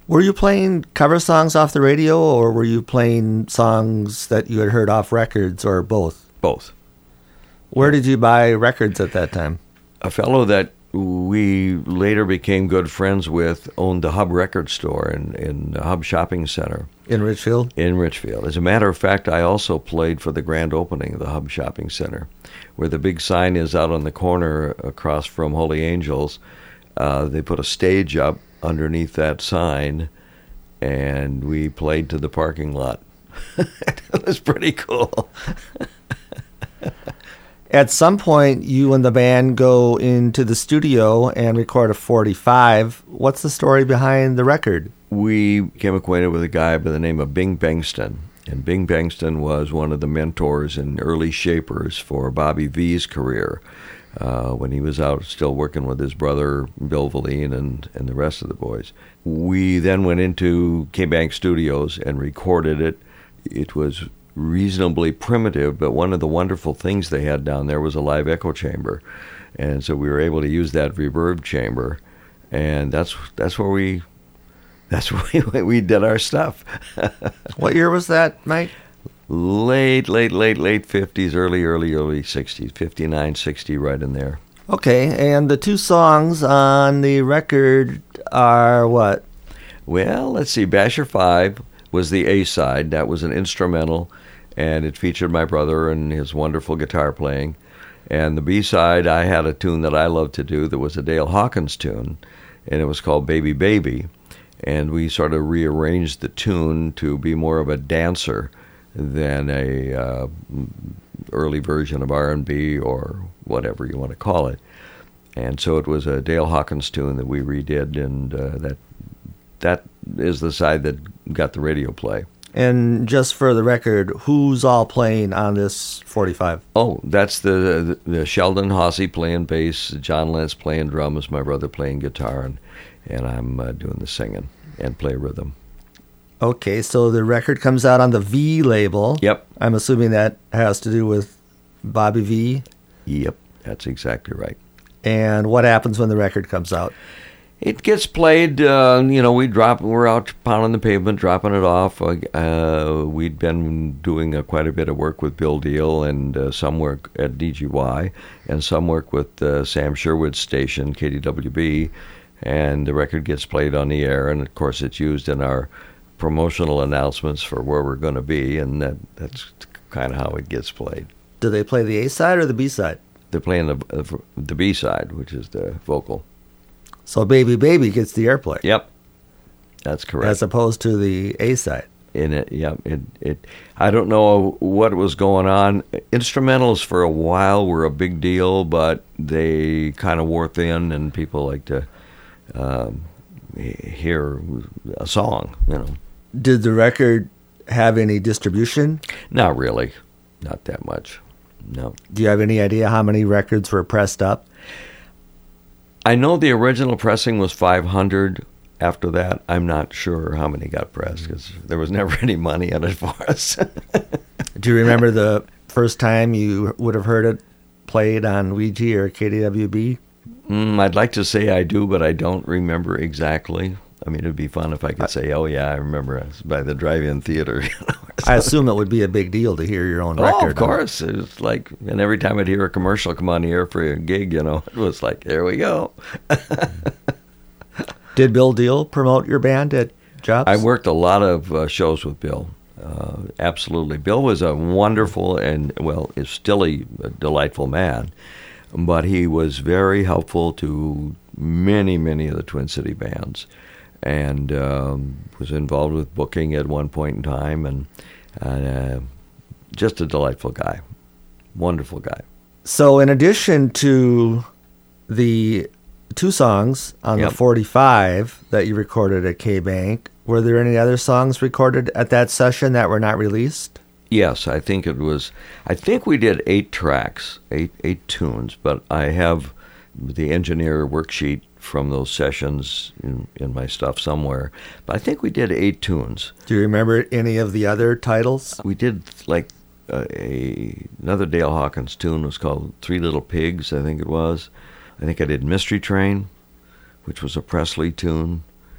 Were you playing cover songs off the radio, or were you playing songs that you had heard off records, or both? Both. Where did you buy records at that time? A fellow that we later became good friends with owned the Hub Record Store in the Hub Shopping Center. In Richfield? In Richfield. As a matter of fact, I also played for the grand opening of the Hub Shopping Center, where the big sign is out on the corner across from Holy Angels. They put a stage up underneath that sign, and we played to the parking lot. It was pretty cool. At some point, you and the band go into the studio and record a 45. What's the story behind the record? We became acquainted with a guy by the name of Bing Bengston. And Bing Bengston was one of the mentors and early shapers for Bobby V's career when he was out still working with his brother, Bill Verleen, and the rest of the boys. We then went into K-Bank Studios and recorded it. It was reasonably primitive, but one of the wonderful things they had down there was a live echo chamber, and so we were able to use that reverb chamber, and that's where we did our stuff. What year was that, Mike? Late 50s, early 60s, 59, 60, right in there. Okay, and the two songs on the record are what? Well, let's see. Basher 5 was the A side. That was an instrumental, and it featured my brother and his wonderful guitar playing. And the B side, I had a tune that I loved to do that was a Dale Hawkins tune, and it was called Baby Baby. And we sort of rearranged the tune to be more of a dancer than a early version of R&B or whatever you want to call it. And so it was a Dale Hawkins tune that we redid, and that is the side that got the radio play. And just for the record, who's all playing on this 45? Oh, that's the Sheldon Hossey playing bass, John Lentz playing drums, my brother playing guitar, and I'm doing the singing and play rhythm. Okay, so the record comes out on the V label. Yep. I'm assuming that has to do with Bobby V? Yep, that's exactly right. And what happens when the record comes out? It gets played, we're out pounding the pavement, dropping it off. We'd been doing quite a bit of work with Bill Deal and some work at DGY and some work with Sam Sherwood's station, KDWB, and the record gets played on the air, and of course it's used in our promotional announcements for where we're going to be, and that's kind of how it gets played. Do they play the A side or the B side? They're playing the B side, which is the vocal. So Baby Baby gets the airplay. Yep, that's correct. As opposed to the A side. In it, yeah. I don't know what was going on. Instrumentals for a while were a big deal, but they kind of wore thin, and people like to hear a song, Did the record have any distribution? Not really. Not that much. No. Do you have any idea how many records were pressed up? I know the original pressing was 500. After that, I'm not sure how many got pressed because there was never any money in it for us. Do you remember the first time you would have heard it played on Ouija or KDWB? I'd like to say I do, but I don't remember exactly. I mean, it'd be fun if I could say, oh, yeah, I remember it by the drive-in theater. I assume it would be a big deal to hear your own record. Oh, of course. It was like, and every time I'd hear a commercial come on the air for a gig, it was like, here we go. Did Bill Deal promote your band at jobs? I worked a lot of shows with Bill. Absolutely. Bill was a wonderful and, is still a delightful man, but he was very helpful to many, many of the Twin City bands, and was involved with booking at one point in time, and just a delightful guy. Wonderful guy. So in addition to the two songs on the 45 that you recorded at K-Bank, were there any other songs recorded at that session that were not released? Yes, I think we did 8 tracks, eight tunes, but I have the engineer worksheet from those sessions in my stuff somewhere. But I think we did 8 tunes. Do you remember any of the other titles? We did another Dale Hawkins tune was called Three Little Pigs, I think it was. I think I did Mystery Train, which was a Presley tune.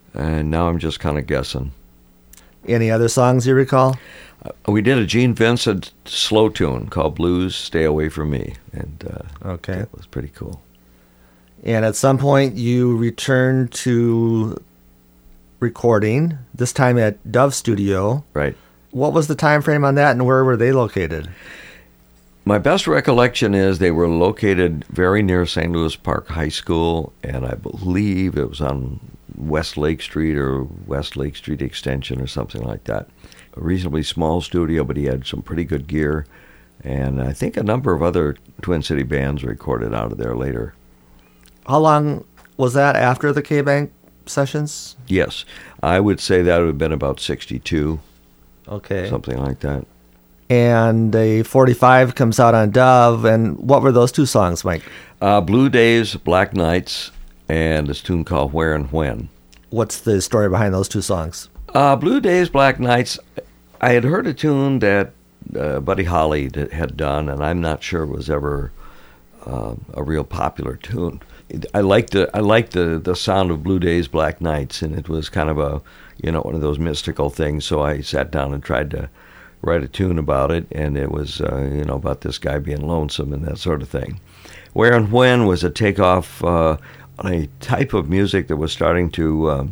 and now I'm just kind of guessing. Any other songs you recall? We did a Gene Vincent slow tune called Blues Stay Away From Me, and that was pretty cool. And at some point you returned to recording, this time at Dove Studio. Right. What was the time frame on that, and where were they located? My best recollection is they were located very near St. Louis Park High School, and I believe it was on West Lake Street or West Lake Street Extension or something like that. A reasonably small studio, but he had some pretty good gear, and I think a number of other Twin City bands recorded out of there later. How long was that after the K-Bank sessions? Yes, I would say that would have been about 62. Okay. Something like that. And a 45 comes out on Dove, and what were those two songs, Mike? Blue Days, Black Nights, and this tune called Where and When. What's the story behind those two songs? Blue Days, Black Nights, I had heard a tune that Buddy Holly had done, and I'm not sure it was ever a real popular tune. I liked the sound of Blue Days, Black Nights, and it was kind of a, one of those mystical things, so I sat down and tried to write a tune about it, and it was, about this guy being lonesome and that sort of thing. Where and When was a takeoff on a type of music that was starting to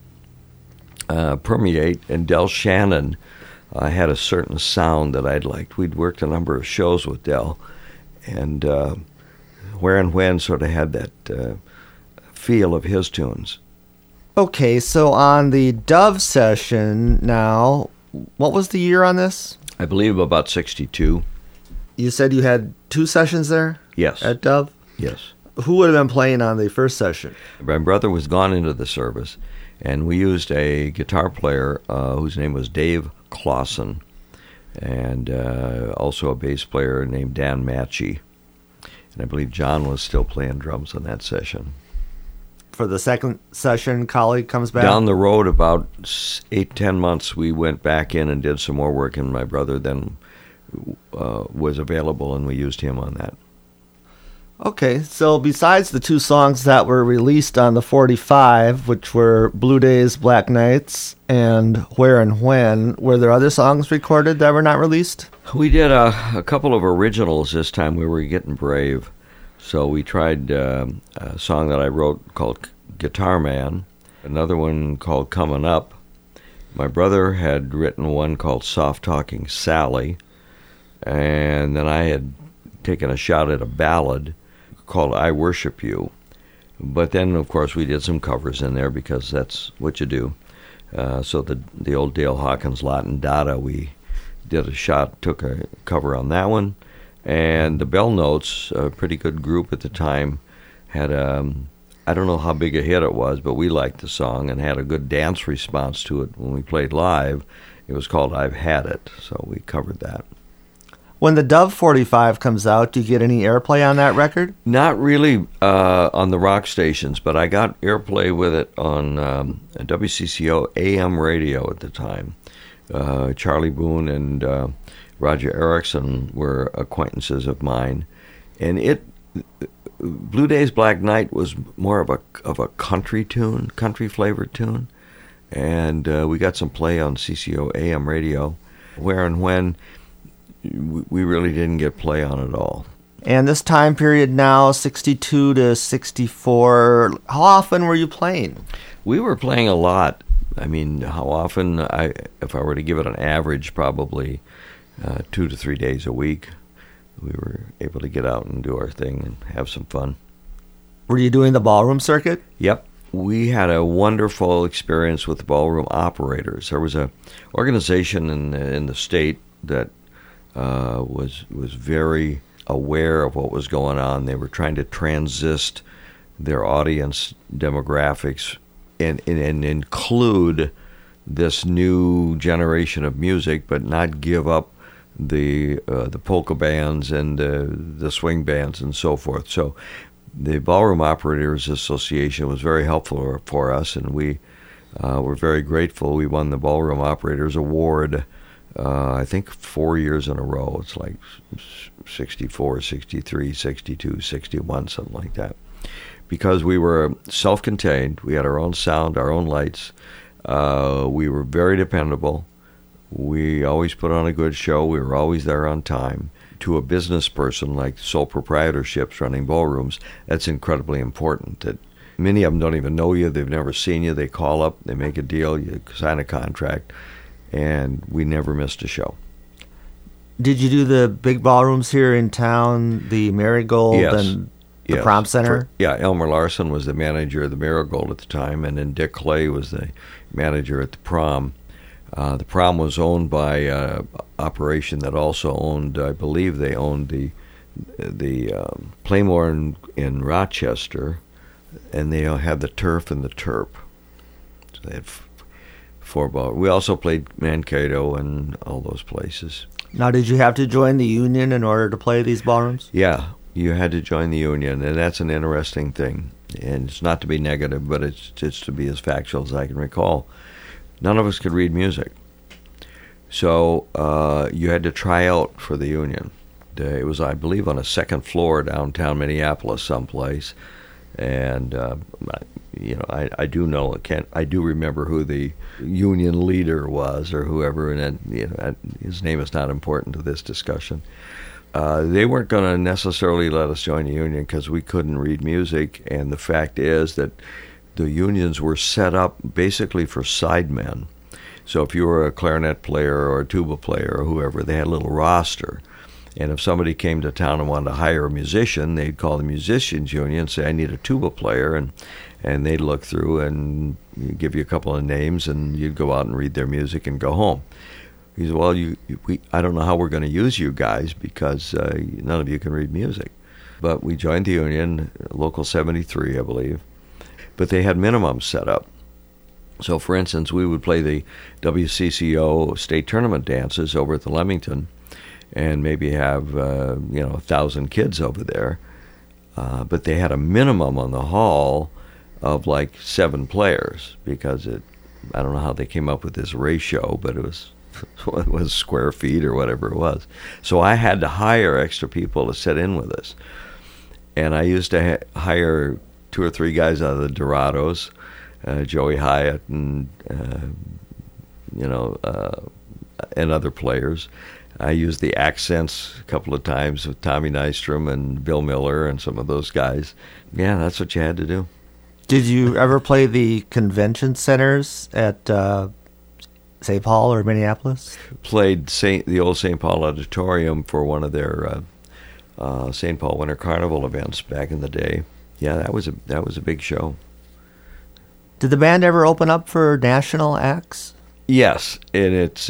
permeate, and Del Shannon had a certain sound that I'd liked. We'd worked a number of shows with Del, and Where and When sort of had that feel of his tunes. Okay, so on the Dove session now, what was the year on this? I believe about 62. You said you had two sessions there? Yes. At Dove? Yes. Who would have been playing on the first session? My brother was gone into the service, and we used a guitar player whose name was Dave Clausen, and also a bass player named Dan Matchey. And I believe John was still playing drums on that session. For the second session, colleague comes back? Down the road, about 8-10 months, we went back in and did some more work, and my brother then was available, and we used him on that. Okay, so besides the two songs that were released on the 45, which were Blue Days, Black Nights, and Where and When, were there other songs recorded that were not released? We did a couple of originals this time. We were getting brave. So we tried a song that I wrote called Guitar Man, another one called Coming Up. My brother had written one called Soft Talking Sally, and then I had taken a shot at a ballad called I Worship You. But then, of course, we did some covers in there because that's what you do. So the old Dale Hawkins, Lot and Dada, we did took a cover on that one. And the Bell Notes, a pretty good group at the time, had I don't know how big a hit it was, but we liked the song and had a good dance response to it when we played live. It was called I've Had It, so we covered that. When the Dove 45 comes out, do you get any airplay on that record? Not really on the rock stations, but I got airplay with it on WCCO AM radio at the time. Charlie Boone and Roger Erickson were acquaintances of mine, and Blue Days Black Night was more of a country tune, country flavored tune, and we got some play on CCO AM radio. Where and When, we really didn't get play on at all. And this time period now, 62 to 64, how often were you playing? We were playing a lot. I mean, how often? If I were to give it an average, probably 2 to 3 days a week. We were able to get out and do our thing and have some fun. Were you doing the ballroom circuit? Yep. We had a wonderful experience with the ballroom operators. There was an organization in the state that was very aware of what was going on. They were trying to transist their audience demographics and include this new generation of music, but not give up the polka bands and the swing bands and so forth. So the Ballroom Operators Association was very helpful for us, and we were very grateful. We won the Ballroom Operators Award, I think 4 years in a row. It's like 64, 63, 62, 61, something like that. because we were self-contained, we had our own sound, our own lights, we were very dependable. We always put on a good show. We were always there on time. To a business person like sole proprietorships running ballrooms, that's incredibly important. That many of them don't even know you. They've never seen you. They call up, they make a deal, you sign a contract, and we never missed a show. Did you do the big ballrooms here in town, the Marigold and the Prom Center? Elmer Larson was the manager of the Marigold at the time, and then Dick Clay was the manager at the Prom. The Prom was owned by an operation that also owned, I believe they owned the Playmore in Rochester, and they had the Turf and the Terp. So they had 4 ball. We also played Mankato and all those places. Now, did you have to join the union in order to play these ballrooms? Yeah, you had to join the union, and that's an interesting thing. And it's not to be negative, but it's just to be as factual as I can recall. None of us could read music. So you had to try out for the union. It was, I believe, on a second floor downtown Minneapolis someplace. And, I do remember who the union leader was or whoever, and his name is not important to this discussion. They weren't going to necessarily let us join the union because we couldn't read music, and the fact is that the unions were set up basically for sidemen. So if you were a clarinet player or a tuba player or whoever, they had a little roster. And if somebody came to town and wanted to hire a musician, they'd call the musicians union and say, I need a tuba player. And they'd look through and give you a couple of names, and you'd go out and read their music and go home. He said, well, I don't know how we're going to use you guys because none of you can read music. But we joined the union, Local 73, I believe. But they had minimums set up. So, for instance, we would play the WCCO state tournament dances over at the Leamington and maybe have, 1,000 kids over there. But they had a minimum on the hall of like 7 players because I don't know how they came up with this ratio, but it was square feet or whatever it was. So I had to hire extra people to sit in with us. And I used to hire 2 or 3 guys out of the Dorados, Joey Hyatt and other players. I used the Accents a couple of times with Tommy Nystrom and Bill Miller and some of those guys. Yeah, that's what you had to do. Did you ever play the convention centers at St. Paul or Minneapolis? Played the old St. Paul Auditorium for one of their St. Paul Winter Carnival events back in the day. Yeah, that was a big show. Did the band ever open up for national acts? Yes, and it's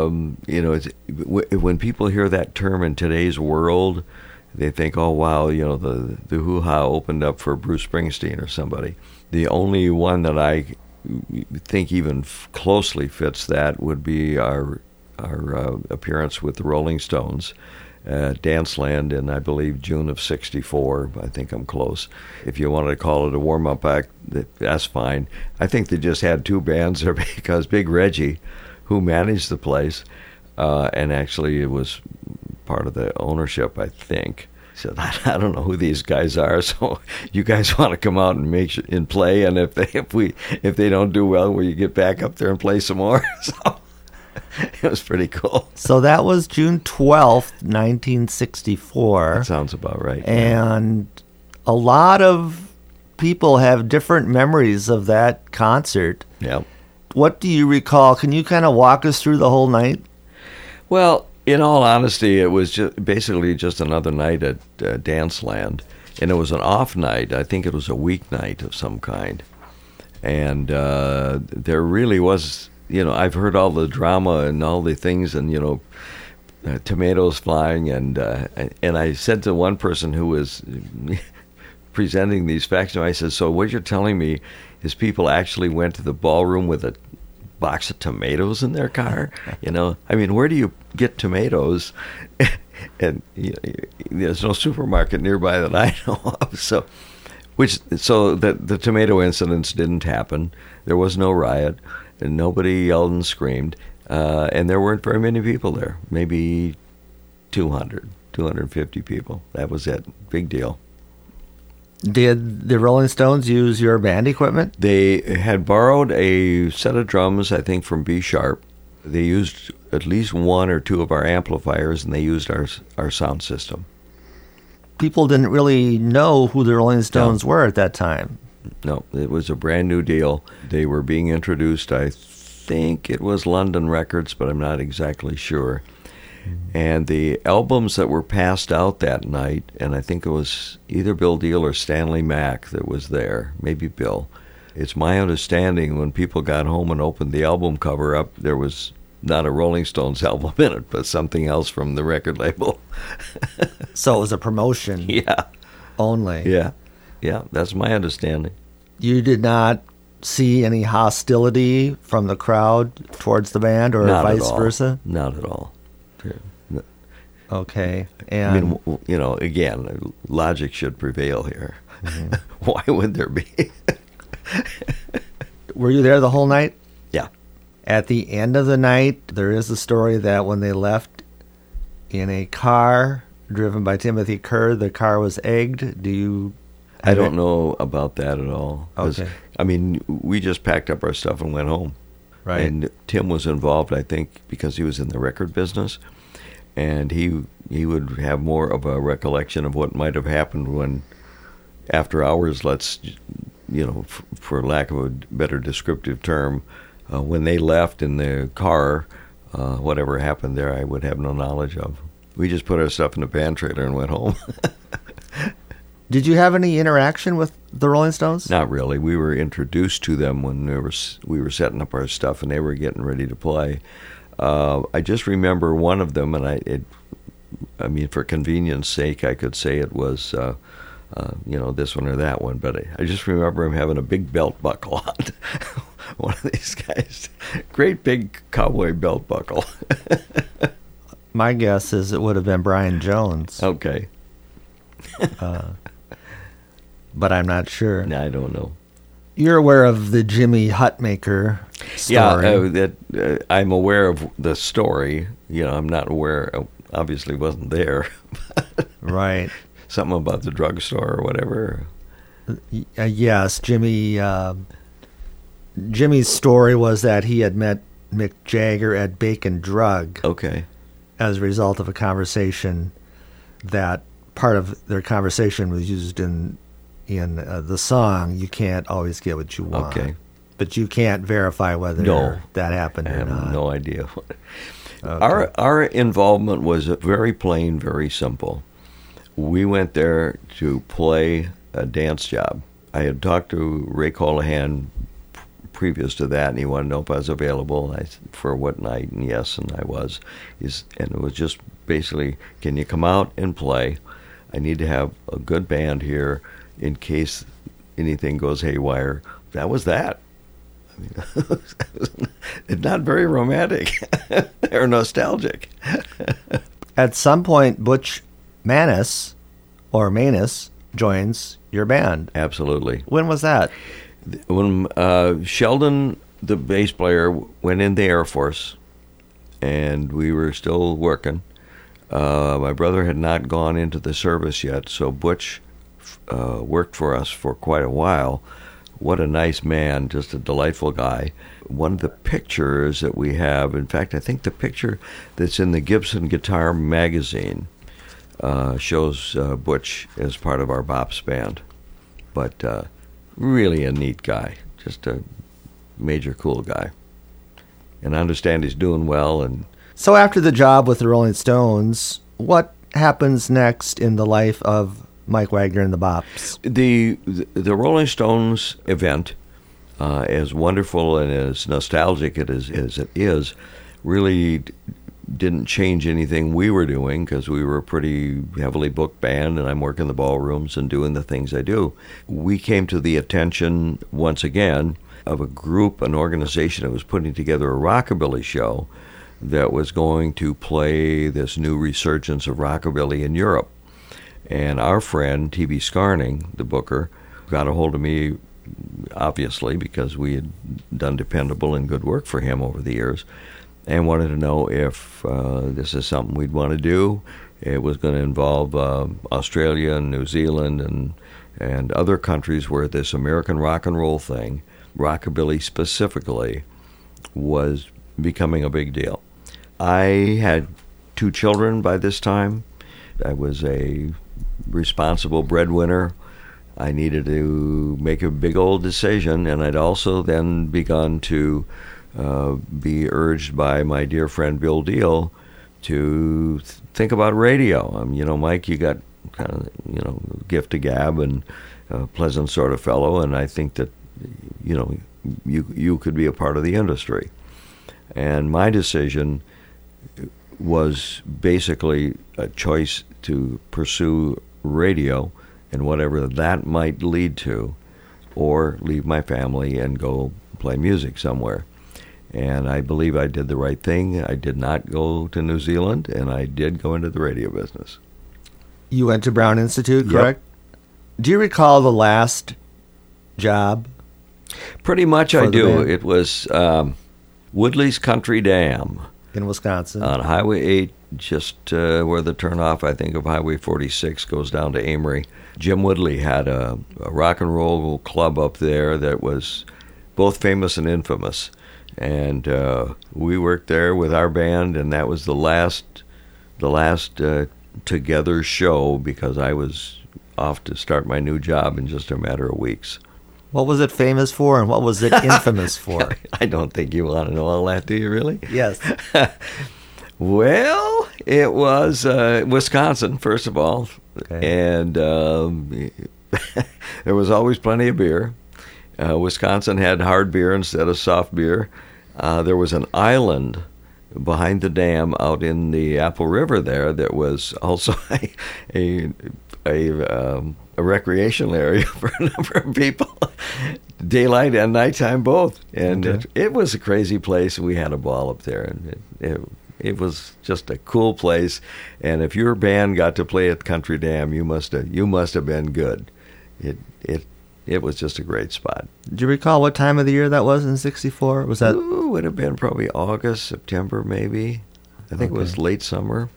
when people hear that term in today's world, they think, oh wow, the Hoo-Ha opened up for Bruce Springsteen or somebody. The only one that I think even closely fits that would be our appearance with the Rolling Stones. Danceland in, I believe, June of '64. I think I'm close. If you wanted to call it a warm-up act, that's fine. I think they just had 2 bands there because Big Reggie, who managed the place, and actually it was part of the ownership, I think, said, I don't know who these guys are, so you guys want to come out and play, and if they don't do well, will you get back up there and play some more? So it was pretty cool. So that was June 12th, 1964. That sounds about right. And a lot of people have different memories of that concert. Yeah. What do you recall? Can you kind of walk us through the whole night? Well, in all honesty, it was basically just another night at Danceland. And it was an off night. I think it was a weeknight of some kind. And there really was... I've heard all the drama and all the things, and tomatoes flying, and I said to one person who was presenting these facts, I said, "So what you're telling me is people actually went to the ballroom with a box of tomatoes in their car? Where do you get tomatoes?" And there's no supermarket nearby that I know of, so the tomato incidents didn't happen. There was no riot. And nobody yelled and screamed, and there weren't very many people there, maybe 250 people. That was it. Big deal. Did the Rolling Stones use your band equipment? They had borrowed a set of drums, I think, from B Sharp. They used at least one or two of our amplifiers, and they used our sound system. People didn't really know who the Rolling Stones were at that time. No, it was a brand new deal. They were being introduced, I think it was London Records, but I'm not exactly sure. And the albums that were passed out that night, and I think it was either Bill Deal or Stanley Mack that was there, maybe Bill. It's my understanding when people got home and opened the album cover up, there was not a Rolling Stones album in it, but something else from the record label. So it was a promotion only. Yeah, that's my understanding. You did not see any hostility from the crowd towards the band or Not vice at all. versa? Not at all. Okay. I And mean, again, logic should prevail here. Mm-hmm. Why would there be? were you there the whole night? Yeah. At the end of the night, there is a story that when they left in a car driven by Timothy Kerr, the car was egged. I don't know about that at all. Okay. I mean, we just packed up our stuff and went home. Right. And Tim was involved, I think, because he was in the record business. And he would have more of a recollection of what might have happened when, after hours, for lack of a better descriptive term, when they left in the car, whatever happened there, I would have no knowledge of. We just put our stuff in the van trailer and went home. Did you have any interaction with the Rolling Stones? Not really. We were introduced to them when we were setting up our stuff and they were getting ready to play. I just remember one of them, and I mean, for convenience sake, I could say it was, this one or that one, but I just remember him having a big belt buckle on. One of these guys, great big cowboy belt buckle. My guess is it would have been Brian Jones. Okay. But I'm not sure. No, I don't know. You're aware of the Jimmy Hutmaker story. Yeah, I'm aware of the story. I'm not aware. Obviously, wasn't there. Right. Something about the drugstore or whatever. Yes, Jimmy's story was that he had met Mick Jagger at Bacon Drug. Okay. As a result of a conversation that part of their conversation was used in the song, You Can't Always Get What You Want. Okay. But you can't verify whether that happened or not. I have no idea. Okay. Our involvement was very plain, very simple. We went there to play a dance job. I had talked to Ray Callahan previous to that, and he wanted to know if I was available for what night, and yes, and I was. And it was just basically, can you come out and play? I need to have a good band here in case anything goes haywire. That was that. I mean, it's not very romantic or nostalgic. At some point, Butch Manus joins your band. Absolutely. When was that? When Sheldon, the bass player, went in the Air Force, and we were still working. My brother had not gone into the service yet, so Butch worked for us for quite a while. What a nice man, just a delightful guy. One of the pictures that we have, in fact, I think the picture that's in the Gibson Guitar magazine shows Butch as part of our Bops band. But really a neat guy, just a major cool guy. And I understand he's doing well. And so after the job with the Rolling Stones, what happens next in the life of Mike Wagner and the Bops? The Rolling Stones event, as wonderful and as nostalgic as it is, really didn't change anything we were doing because we were a pretty heavily booked band, and I'm working the ballrooms and doing the things I do. We came to the attention once again of a group, an organization that was putting together a rockabilly show that was going to play this new resurgence of rockabilly in Europe. And our friend, T.B. Scarning, the booker, got a hold of me, obviously, because we had done dependable and good work for him over the years, and wanted to know if this is something we'd want to do. It was going to involve Australia and New Zealand and other countries where this American rock and roll thing, rockabilly specifically, was becoming a big deal. I had 2 children by this time. I was a responsible breadwinner. I needed to make a big old decision, and I'd also then begun to be urged by my dear friend Bill Deal to think about radio. Mike, you got kind of, gift of gab and a pleasant sort of fellow, and I think that, you could be a part of the industry. And my decision was basically a choice to pursue radio and whatever that might lead to, or leave my family and go play music somewhere. And I believe I did the right thing. I did not go to New Zealand, and I did go into the radio business. You went to Brown Institute, correct? Yep. Do you recall the last job? Pretty much I do. It was Woodley's Country Dam. In Wisconsin. On Highway 8, just where the turnoff, I think, of Highway 46 goes down to Amory. Jim Woodley had a rock and roll club up there that was both famous and infamous. And we worked there with our band, and that was the last together show, because I was off to start my new job in just a matter of weeks. What was it famous for, and what was it infamous for? I don't think you want to know all that, do you really? Yes. Well, it was Wisconsin, first of all. Okay. And there was always plenty of beer. Wisconsin had hard beer instead of soft beer. There was an island behind the dam out in the Apple River there that was also a recreational area for a number of people, daylight and nighttime both. And it was a crazy place. We had a ball up there, and it was just a cool place. And if your band got to play at Country Dam, you must have been good. It was just a great spot. Do you recall what time of the year that was in '64? Was that? Ooh, would have been probably August, September, maybe. I think it was late summer.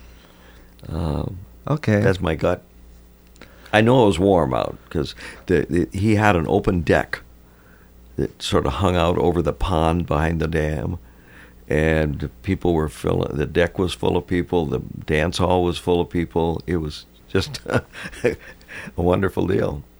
Okay. That's my gut. I know it was warm out because he had an open deck that sort of hung out over the pond behind the dam, and people were filling. The deck was full of people. The dance hall was full of people. It was just a wonderful deal.